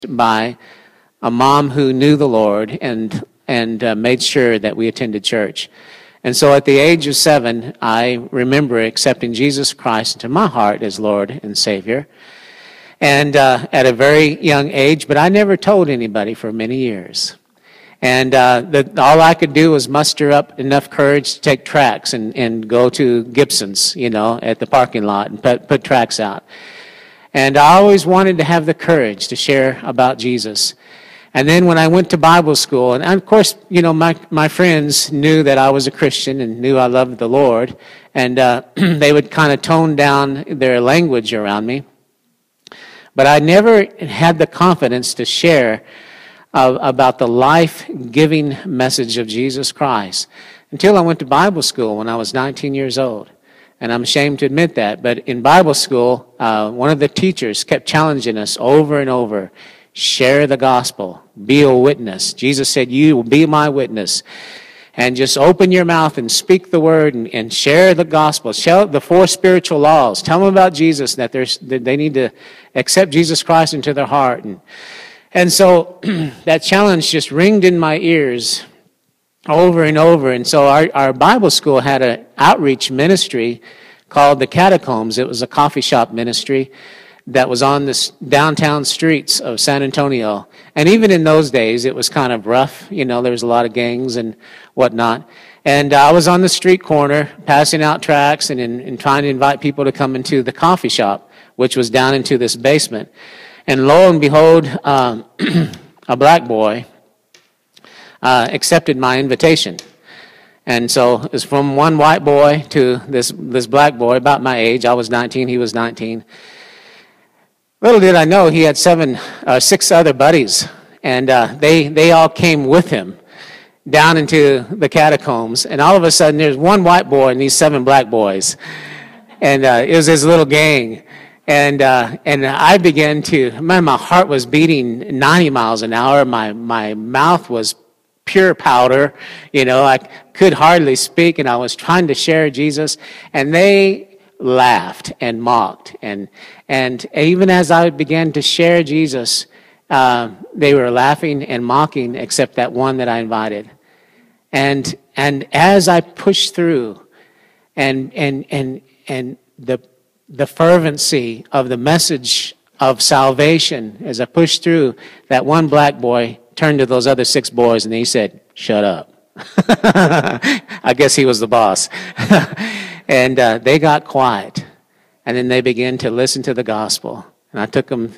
by a mom who knew the Lord and made sure that we attended church. And so at the age of 7, I remember accepting Jesus Christ into my heart as Lord and Savior. And at a very young age, but I never told anybody for many years. And all I could do was muster up enough courage to take tracts and go to Gibson's, at the parking lot and put tracts out. And I always wanted to have the courage to share about Jesus. And then when I went to Bible school, and of course, my friends knew that I was a Christian and knew I loved the Lord, and they would kind of tone down their language around me. But I never had the confidence to share about the life-giving message of Jesus Christ until I went to Bible school when I was 19 years old. And I'm ashamed to admit that, but in Bible school, one of the teachers kept challenging us over and over, share the gospel, be a witness. Jesus said, you will be my witness. And just open your mouth and speak the word and share the gospel. Share the 4 spiritual laws. Tell them about Jesus, that they need to accept Jesus Christ into their heart. And so that challenge just ringed in my ears over and over. And so our Bible school had an outreach ministry called the Catacombs. It was a coffee shop ministry that was on the downtown streets of San Antonio. And even in those days, it was kind of rough. There was a lot of gangs and whatnot. And I was on the street corner passing out tracts and trying to invite people to come into the coffee shop, which was down into this basement. And lo and behold, a black boy accepted my invitation. And so it was from one white boy to this black boy, about my age. I was 19, he was 19. Little did I know he had 6 other buddies, and they all came with him down into the catacombs. And all of a sudden, there's one white boy and these 7 black boys, and it was his little gang. And I began my heart was beating 90 miles an hour. My mouth was pure powder. I could hardly speak, and I was trying to share Jesus, and they laughed and mocked. And even as I began to share Jesus, they were laughing and mocking, except that one that I invited. And as I pushed through, and the fervency of the message of salvation, as I pushed through, that one black boy turned to those other 6 boys and he said, "Shut up." I guess he was the boss. And they got quiet. And then they began to listen to the gospel. And I took them,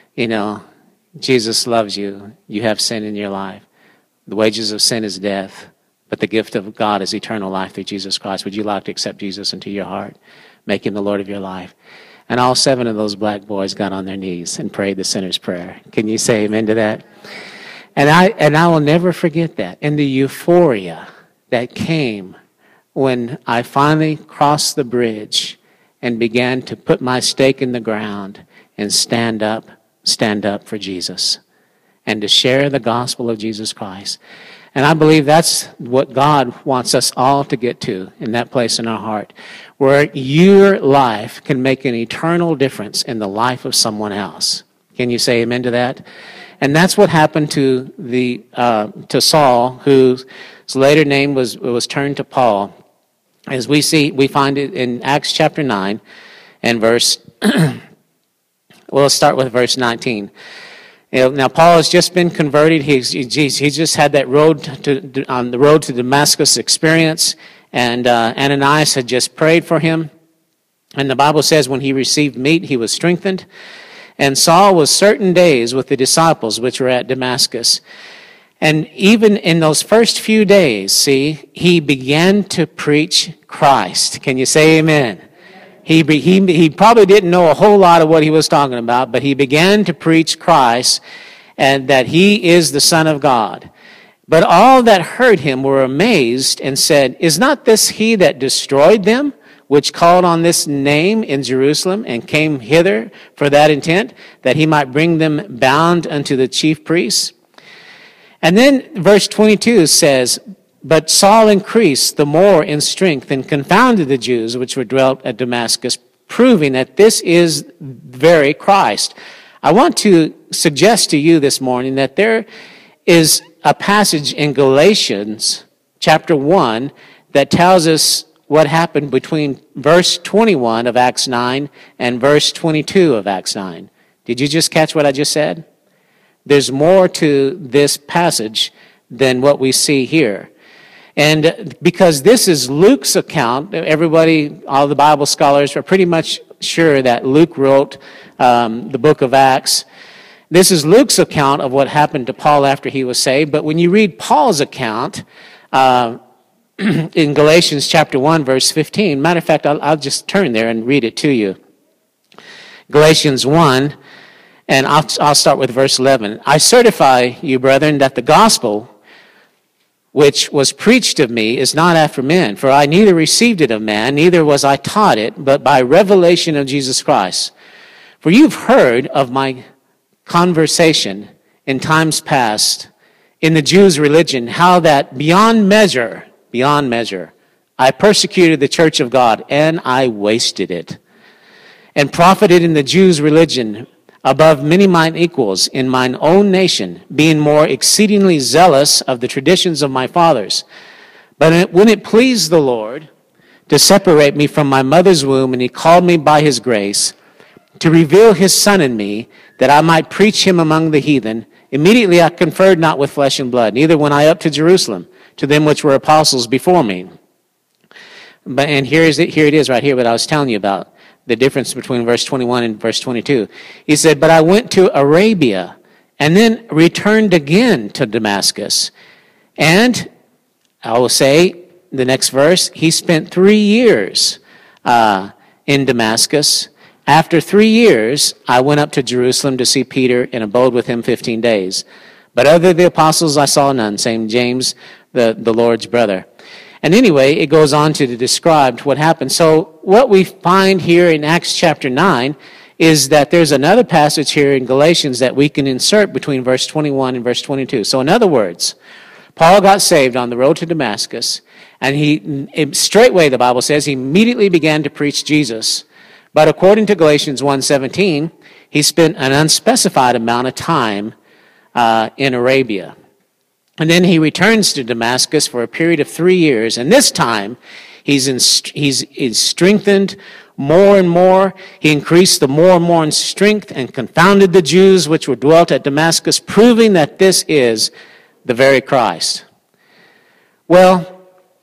Jesus loves you. You have sin in your life. The wages of sin is death, but the gift of God is eternal life through Jesus Christ. Would you like to accept Jesus into your heart? Make him the Lord of your life. And all 7 of those black boys got on their knees and prayed the sinner's prayer. Can you say amen to that? And I will never forget that. And the euphoria that came when I finally crossed the bridge and began to put my stake in the ground and stand up for Jesus and to share the gospel of Jesus Christ. And I believe that's what God wants us all to get to, in that place in our heart, where your life can make an eternal difference in the life of someone else. Can you say amen to that? And that's what happened to Saul, whose later name was turned to Paul. As we find it in Acts chapter 9 and verse, let's start with verse 19. Now Paul has just been converted. He's just had that on the road to Damascus experience, and Ananias had just prayed for him. And the Bible says when he received meat, he was strengthened. And Saul was certain days with the disciples which were at Damascus. And even in those first few days, he began to preach Christ. Can you say amen? He probably didn't know a whole lot of what he was talking about, but he began to preach Christ and that he is the Son of God. But all that heard him were amazed and said, "Is not this he that destroyed them, which called on this name in Jerusalem and came hither for that intent, that he might bring them bound unto the chief priests?" And then verse 22 says, "But Saul increased the more in strength and confounded the Jews which were dwelt at Damascus, proving that this is very Christ." I want to suggest to you this morning that there is a passage in Galatians chapter 1 that tells us what happened between verse 21 of Acts 9 and verse 22 of Acts 9. Did you just catch what I just said? There's more to this passage than what we see here. And because this is Luke's account, everybody, all the Bible scholars are pretty much sure that Luke wrote the book of Acts. This is Luke's account of what happened to Paul after he was saved. But when you read Paul's account in Galatians chapter 1, verse 15, matter of fact, I'll just turn there and read it to you. Galatians 1, and I'll start with verse 11. I certify you, brethren, that the gospel which was preached of me is not after men, for I neither received it of man, neither was I taught it, but by revelation of Jesus Christ. For you've heard of my conversation in times past in the Jews' religion, how that beyond measure, I persecuted the church of God, and I wasted it, and profited in the Jews' religion above many mine equals in mine own nation, being more exceedingly zealous of the traditions of my fathers. But when it pleased the Lord to separate me from my mother's womb, and he called me by his grace, to reveal his Son in me, that I might preach him among the heathen, immediately I conferred not with flesh and blood, neither went I up to Jerusalem, to them which were apostles before me. And here it is right here, what I was telling you about. The difference between verse 21 and verse 22. He said, but I went to Arabia and then returned again to Damascus. And I will say, the next verse, he spent 3 years in Damascus. After 3 years, I went up to Jerusalem to see Peter and abode with him 15 days. But other the apostles I saw none, save James, the Lord's brother. And anyway, it goes on to describe what happened. So what we find here in Acts chapter 9 is that there's another passage here in Galatians that we can insert between verse 21 and verse 22. So in other words, Paul got saved on the road to Damascus, and he straightway, the Bible says, he immediately began to preach Jesus. But according to Galatians 1:17, he spent an unspecified amount of time in Arabia. And then he returns to Damascus for a period of 3 years. And this time, he's strengthened more and more. He increased the more and more in strength and confounded the Jews which were dwelt at Damascus, proving that this is the very Christ. Well,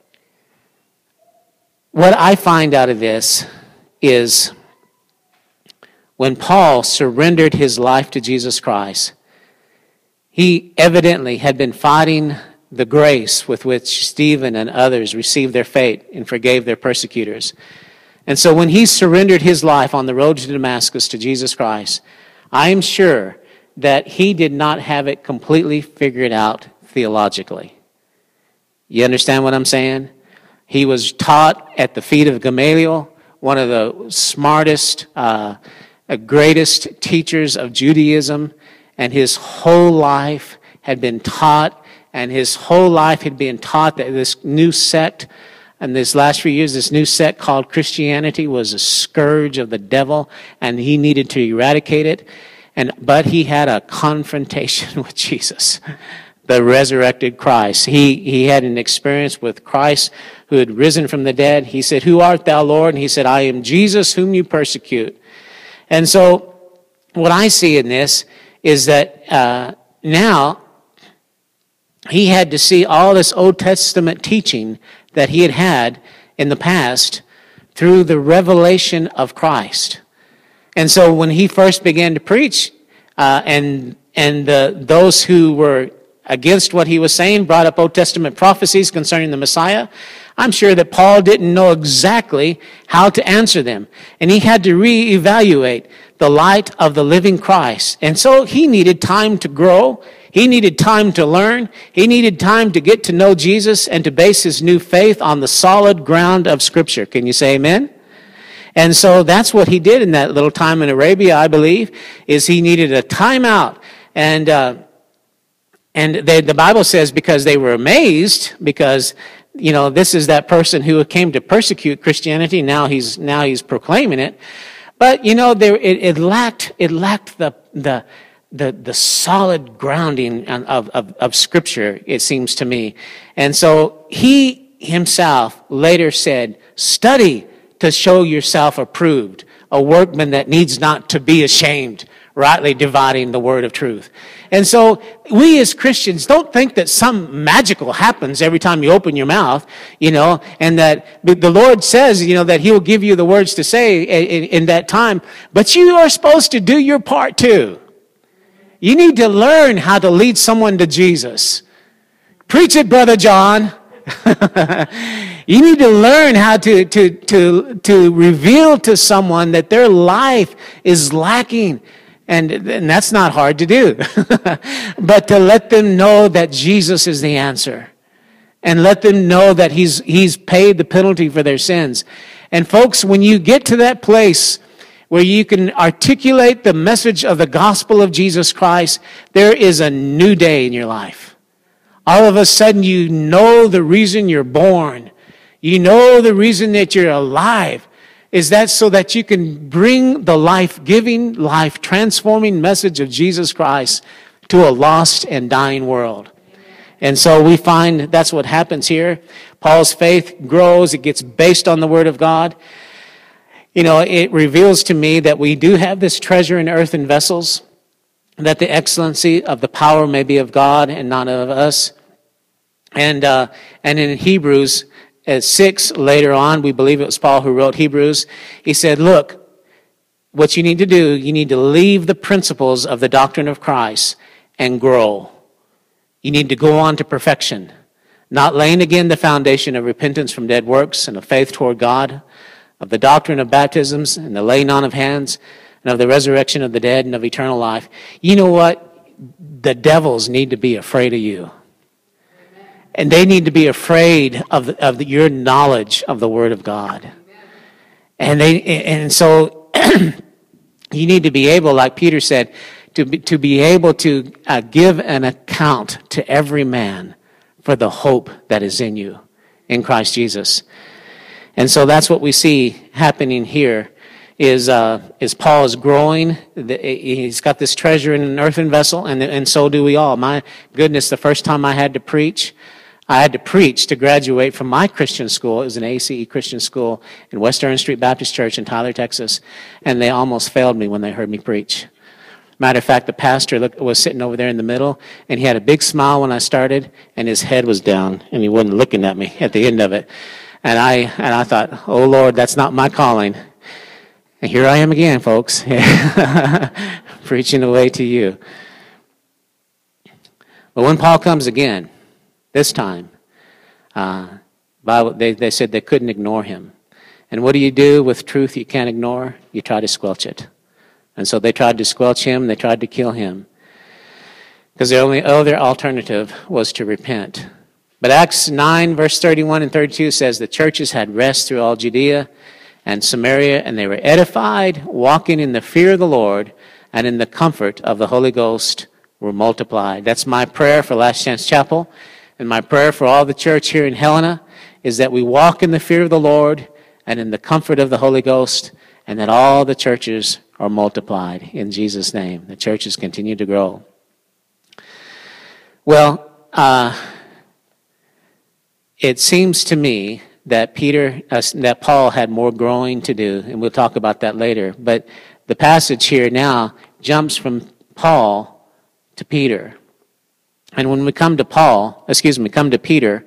what I find out of this is when Paul surrendered his life to Jesus Christ, he evidently had been fighting the grace with which Stephen and others received their fate and forgave their persecutors. And so when he surrendered his life on the road to Damascus to Jesus Christ, I am sure that he did not have it completely figured out theologically. You understand what I'm saying? He was taught at the feet of Gamaliel, one of the smartest, greatest teachers of Judaism. And his whole life had been taught, and his whole life had been taught that this new sect, and this last few years, this new sect called Christianity was a scourge of the devil, and he needed to eradicate it. But he had a confrontation with Jesus, the resurrected Christ. He had an experience with Christ who had risen from the dead. He said, "Who art thou, Lord?" And he said, "I am Jesus whom you persecute." And so what I see in this is that now he had to see all this Old Testament teaching that he had in the past through the revelation of Christ. And so when he first began to preach, and those who were against what he was saying brought up Old Testament prophecies concerning the Messiah, I'm sure that Paul didn't know exactly how to answer them. And he had to reevaluate the light of the living Christ. And so he needed time to grow. He needed time to learn. He needed time to get to know Jesus and to base his new faith on the solid ground of Scripture. Can you say amen? And so that's what he did in that little time in Arabia, I believe, is he needed a time out. And the Bible says because they were amazed, because this is that person who came to persecute Christianity. Now he's proclaiming it. But, it lacked the solid grounding of Scripture, it seems to me. And so he himself later said, study to show yourself approved, a workman that needs not to be ashamed, rightly dividing the word of truth. And so we as Christians don't think that some magical happens every time you open your mouth, and that the Lord says, that He will give you the words to say in that time. But you are supposed to do your part too. You need to learn how to lead someone to Jesus. Preach it, Brother John. You need to learn how to reveal to someone that their life is lacking. And that's not hard to do. But to let them know that Jesus is the answer. And let them know that He's paid the penalty for their sins. And folks, when you get to that place where you can articulate the message of the gospel of Jesus Christ, there is a new day in your life. All of a sudden, you know the reason you're born. You know the reason that you're alive. Is that so that you can bring the life-giving, life-transforming message of Jesus Christ to a lost and dying world. And so we find that's what happens here. Paul's faith grows. It gets based on the Word of God. It reveals to me that we do have this treasure in earthen vessels, that the excellency of the power may be of God and not of us. And in Hebrews 6, later on, we believe it was Paul who wrote Hebrews, he said, look, what you need to do, you need to leave the principles of the doctrine of Christ and grow. You need to go on to perfection, not laying again the foundation of repentance from dead works and of faith toward God, of the doctrine of baptisms and the laying on of hands, and of the resurrection of the dead and of eternal life. You know what? The devils need to be afraid of you. And they need to be afraid of your knowledge of the Word of God. And so you need to be able, like Peter said, to be able to give an account to every man for the hope that is in you, in Christ Jesus. And so that's what we see happening here. Is Paul is growing. He's got this treasure in an earthen vessel, and so do we all. My goodness, the first time I had to preach to graduate from my Christian school. It was an ACE Christian school in West Orange Street Baptist Church in Tyler, Texas, and they almost failed me when they heard me preach. Matter of fact, the pastor was sitting over there in the middle, and he had a big smile when I started, and his head was down, and he wasn't looking at me at the end of it. And I thought, oh Lord, that's not my calling. And here I am again, folks, preaching away to you. But when Paul comes again, this time, they said they couldn't ignore him. And what do you do with truth you can't ignore? You try to squelch it. And so they tried to squelch him, they tried to kill him. Because the only other alternative was to repent. But Acts 9, verse 31 and 32 says the churches had rest through all Judea and Samaria, and they were edified, walking in the fear of the Lord, and in the comfort of the Holy Ghost were multiplied. That's my prayer for Last Chance Chapel, and my prayer for all the church here in Helena is that we walk in the fear of the Lord and in the comfort of the Holy Ghost, and that all the churches are multiplied in Jesus' name. The churches continue to grow. Well, it seems to me that that Paul had more growing to do, and we'll talk about that later. But the passage here now jumps from Paul to Peter. And when we come to Peter,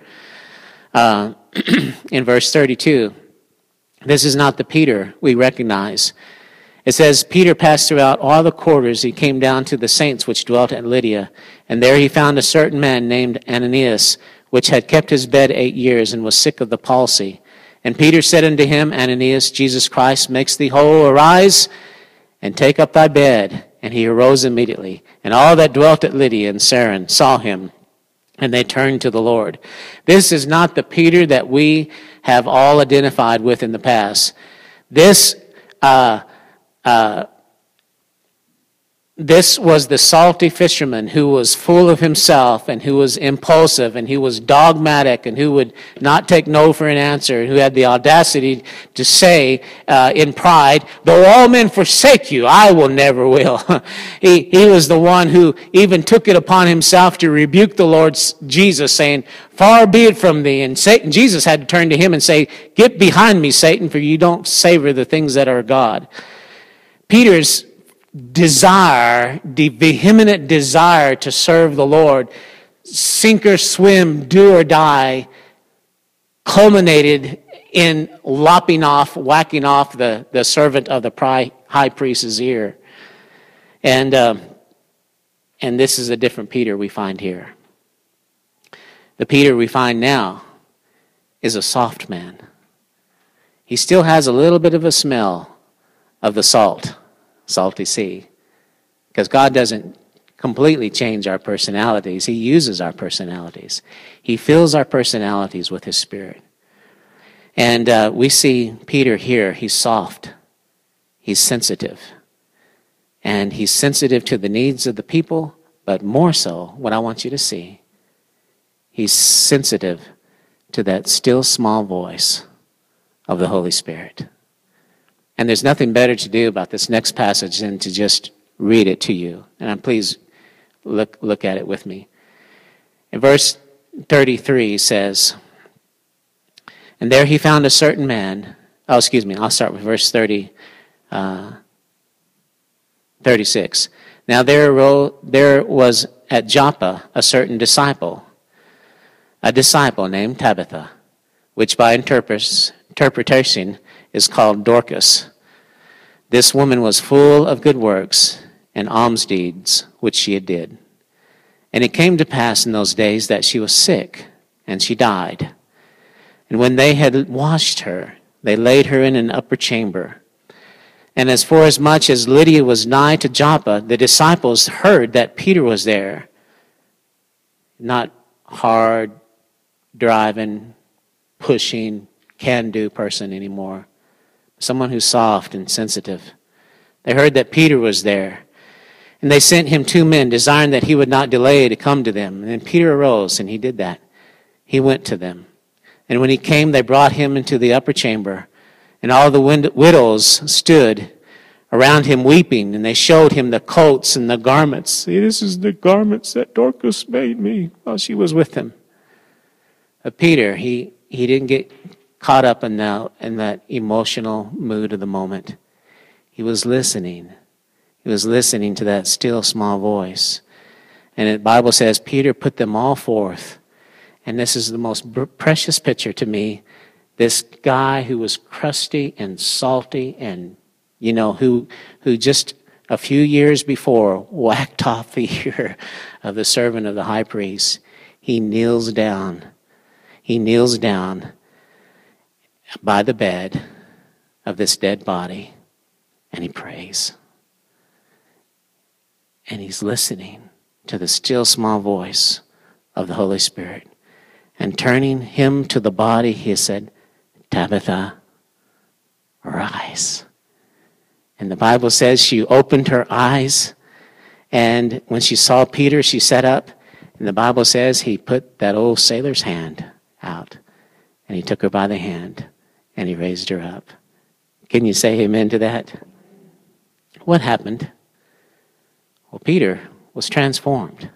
in verse 32, this is not the Peter we recognize. It says, Peter passed throughout all the quarters. He came down to the saints which dwelt at Lydia. And there he found a certain man named Ananias, which had kept his bed 8 years and was sick of the palsy. And Peter said unto him, Ananias, Jesus Christ makes thee whole. Arise and take up thy bed. And he arose immediately. And all that dwelt at Lydia and Saron saw him, and they turned to the Lord. This is not the Peter that we have all identified with in the past. This This was the salty fisherman who was full of himself and who was impulsive and who was dogmatic and who would not take no for an answer, and who had the audacity to say in pride, "Though all men forsake you, I will never will." He was the one who even took it upon himself to rebuke the Lord Jesus, saying, "Far be it from thee." And Jesus had to turn to him and say, "Get behind me, Satan, for you don't savor the things that are God." Peter's desire, the vehement desire to serve the Lord, sink or swim, do or die, culminated in whacking off the servant of the high priest's ear. And this is a different Peter we find here. The Peter we find now is a soft man. He still has a little bit of a smell of the salty sea, because God doesn't completely change our personalities. He uses our personalities. He fills our personalities with His Spirit. And we see Peter here. He's soft. He's sensitive. And he's sensitive to the needs of the people, but more so, what I want you to see, he's sensitive to that still small voice of the Holy Spirit. And there's nothing better to do about this next passage than to just read it to you. And please look at it with me. In verse 33 says, "And there he found a certain man." I'll start with verse 36. "Now there was at Joppa a certain disciple named Tabitha, which by interpretation is called Dorcas. This woman was full of good works and alms deeds which she did. And it came to pass in those days that she was sick, and she died. And when they had washed her, they laid her in an upper chamber. And as much as Lydia was nigh to Joppa, the disciples heard that Peter was there." Not hard, driving, pushing, can-do person anymore. Someone who's soft and sensitive. They heard that Peter was there. And they sent him 2 men, desiring that he would not delay to come to them. And then Peter arose, and he did that. He went to them. And when he came, they brought him into the upper chamber. And all the widows stood around him weeping, and they showed him the coats and the garments. "See, this is the garments that Dorcas made me while she was with him." But Peter, he didn't get caught up in that emotional mood of the moment. He was listening. He was listening to that still small voice. And the Bible says Peter put them all forth. And this is the most precious picture to me. This guy who was crusty and salty and, who just a few years before whacked off the ear of the servant of the high priest. He kneels down. He kneels down by the bed of this dead body, and he prays. And he's listening to the still small voice of the Holy Spirit. And turning him to the body, he said, "Tabitha, arise." And the Bible says she opened her eyes, and when she saw Peter, she sat up. And the Bible says he put that old sailor's hand out, and he took her by the hand, and he raised her up. Can you say amen to that? What happened? Well, Peter was transformed.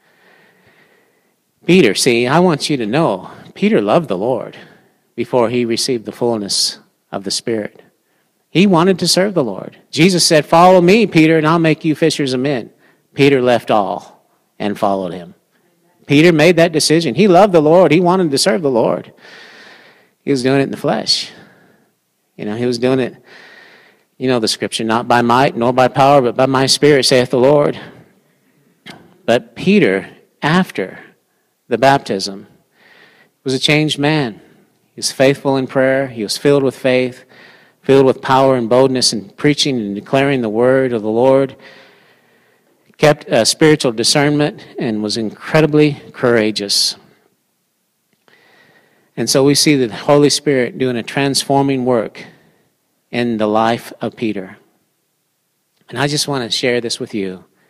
Peter, see, I want you to know, Peter loved the Lord before he received the fullness of the Spirit. He wanted to serve the Lord. Jesus said, "Follow me, Peter, and I'll make you fishers of men." Peter left all and followed him. Peter made that decision. He loved the Lord. He wanted to serve the Lord. He was doing it in the flesh. He was doing it, the scripture, "Not by might nor by power, but by my Spirit, saith the Lord." But Peter, after the baptism, was a changed man. He was faithful in prayer. He was filled with faith, filled with power and boldness in preaching and declaring the word of the Lord. Kept spiritual discernment and was incredibly courageous. And so we see the Holy Spirit doing a transforming work in the life of Peter. And I just want to share this with you.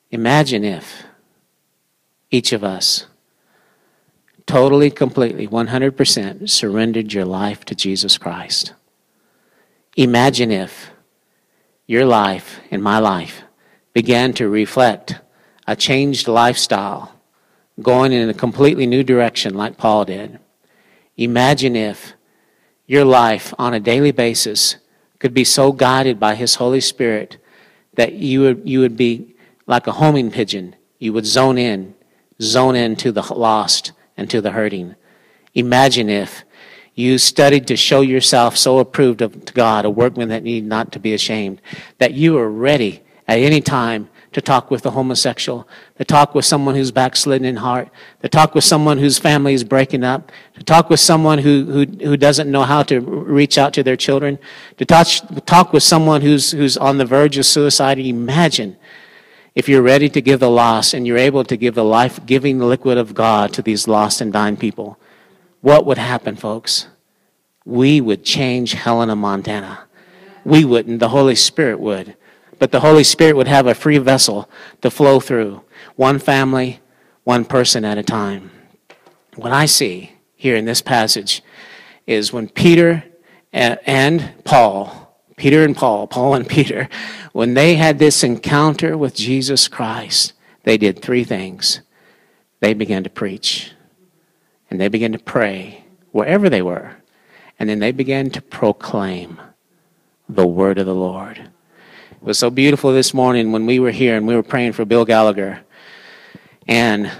Imagine if each of us totally, completely, 100% surrendered your life to Jesus Christ. Imagine if your life and my life began to reflect a changed lifestyle, going in a completely new direction like Paul did. Imagine if your life on a daily basis could be so guided by His Holy Spirit that you would be like a homing pigeon. You would zone in to the lost and to the hurting. Imagine if you studied to show yourself so approved to God, a workman that need not to be ashamed, that you are ready at any time to talk with the homosexual, to talk with someone who's backslidden in heart, to talk with someone whose family is breaking up, to talk with someone who doesn't know how to reach out to their children, to talk with someone who's on the verge of suicide. Imagine if you're ready to give the lost and you're able to give the life-giving liquid of God to these lost and dying people. What would happen, folks? We would change Helena, Montana. We wouldn't. The Holy Spirit would. But the Holy Spirit would have a free vessel to flow through. One family, one person at a time. What I see here in this passage is when Peter and Paul, Paul and Peter, when they had this encounter with Jesus Christ, they did three things. They began to preach. And they began to pray wherever they were. And then they began to proclaim the word of the Lord. It was so beautiful this morning when we were here and we were praying for Bill Gallagher. And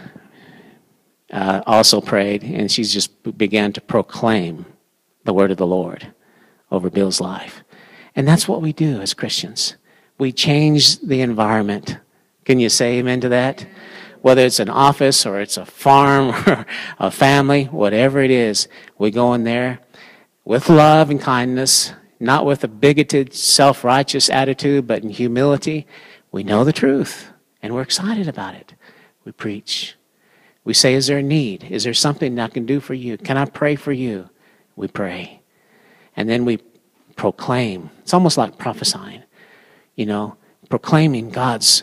also prayed, and she just began to proclaim the word of the Lord over Bill's life. And that's what we do as Christians. We change the environment. Can you say amen to that? Whether it's an office or it's a farm or a family, whatever it is, we go in there with love and kindness, not with a bigoted, self-righteous attitude, but in humility. We know the truth, and we're excited about it. We preach. We say, is there a need? Is there something I can do for you? Can I pray for you? We pray. And then we proclaim. It's almost like prophesying, proclaiming God's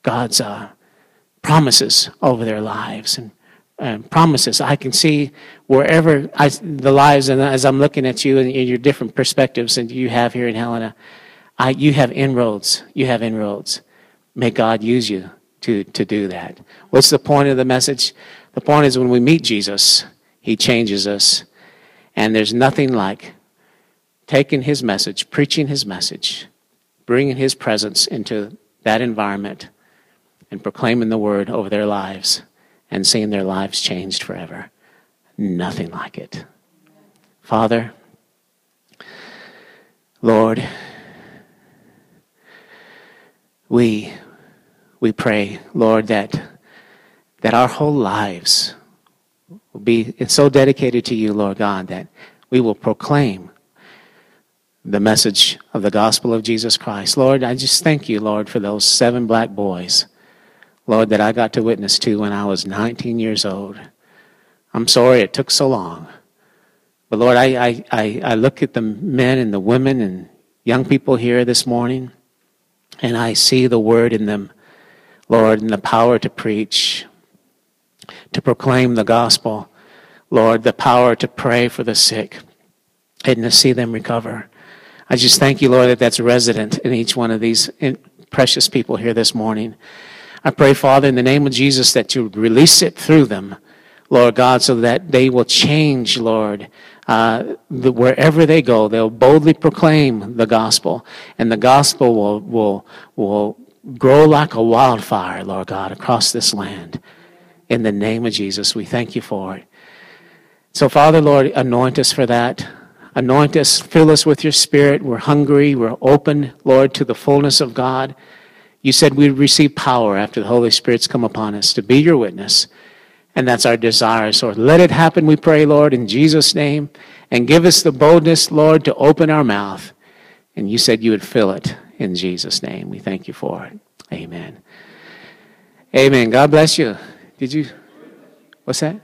promises over their lives and promises. I can see wherever the lives, and as I'm looking at you and your different perspectives and you have here in Helena, you have inroads. You have inroads. May God use you to do that. What's the point of the message? The point is when we meet Jesus, He changes us. And there's nothing like taking His message, preaching His message, bringing His presence into that environment and proclaiming the word over their lives and seeing their lives changed forever. Nothing like it. Father, Lord, we pray, Lord, that our whole lives will be so dedicated to you, Lord God, that we will proclaim the message of the gospel of Jesus Christ. Lord, I just thank you, Lord, for those 7 black boys, Lord, that I got to witness to when I was 19 years old. I'm sorry it took so long. But Lord, I look at the men and the women and young people here this morning, and I see the word in them, Lord, and the power to preach, to proclaim the gospel. Lord, the power to pray for the sick and to see them recover. I just thank you, Lord, that that's resident in each one of these precious people here this morning. I pray, Father, in the name of Jesus, that you release it through them, Lord God, so that they will change, Lord. Wherever they go, they'll boldly proclaim the gospel, and the gospel will grow like a wildfire, Lord God, across this land. In the name of Jesus, we thank you for it. So, Father, Lord, anoint us for that. Anoint us, fill us with your Spirit. We're hungry, we're open, Lord, to the fullness of God. You said we'd receive power after the Holy Spirit's come upon us to be your witness. And that's our desire. So let it happen, we pray, Lord, in Jesus' name. And give us the boldness, Lord, to open our mouth. And you said you would fill it in Jesus' name. We thank you for it. Amen. Amen. God bless you. Did you? What's that?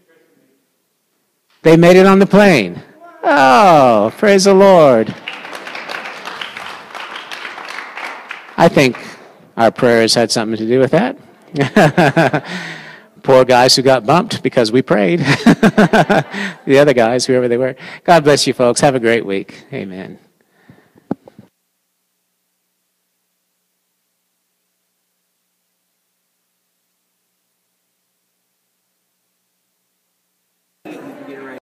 They made it on the plane. Oh, praise the Lord. I think Our prayers had something to do with that. Poor guys who got bumped because we prayed. The other guys, whoever they were. God bless you folks. Have a great week. Amen.